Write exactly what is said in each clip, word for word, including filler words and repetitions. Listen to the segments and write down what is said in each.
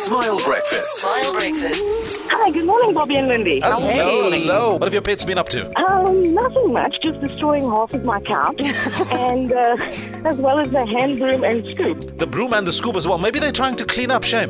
Smile Breakfast. Smile Breakfast. Hi, good morning, Bobby and Lindy. Hello, Hey. hello. What have your pets been up to? Um, nothing much, just destroying half of my couch, and uh, as well as the hand broom and scoop. The broom and the scoop as well. Maybe they're trying to clean up, Shame.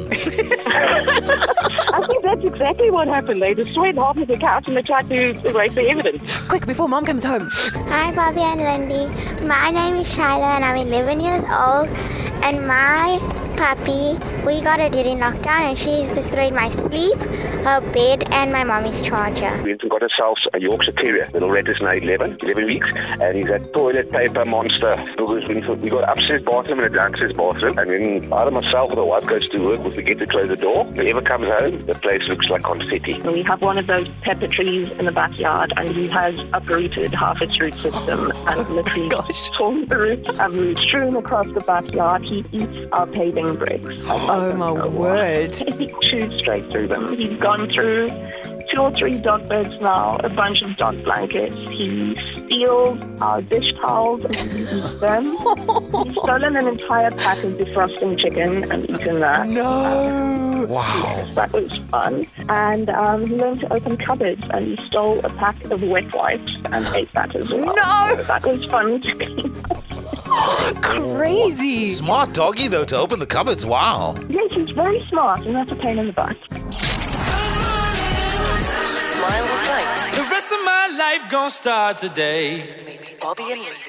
I think that's exactly what happened. They destroyed half of the couch and they tried to erase the evidence. Quick, before Mom comes home. Hi, Bobby and Lindy. My name is Shyla and I'm eleven years old. And my puppy, we got her during lockdown and she's destroyed my sleep, her bed and my mommy's charger. We got ourselves a Yorkshire Terrier. Little red is now eleven, eleven weeks, and he's a toilet paper monster. We got upstairs bathroom and a downstairs bathroom, and when either myself or the wife goes to work, we forget to close the door. Whoever comes home, the place looks like confetti. We have one of those pepper trees in the backyard and he has uprooted half its root system and literally Gosh. torn the roots and we've strewn across the backyard. He eats our paving bricks. Oh, my word. He chews straight through them. He's gone through two or three dog beds now, a bunch of dog blankets. He steals our dish towels and eats them. He's stolen an entire pack of defrosting chicken and eaten that. No. Wow. That was fun. And um, he learned to open cupboards and he stole a pack of wet wipes and ate that as well. No. So that was fun to clean up. Crazy. Smart doggy, though, to open the cupboards. Wow. Yes, he's very smart and that's a pain in the butt. Smile Night. The rest of my life gon' start today. Meet Bobby and Lindy.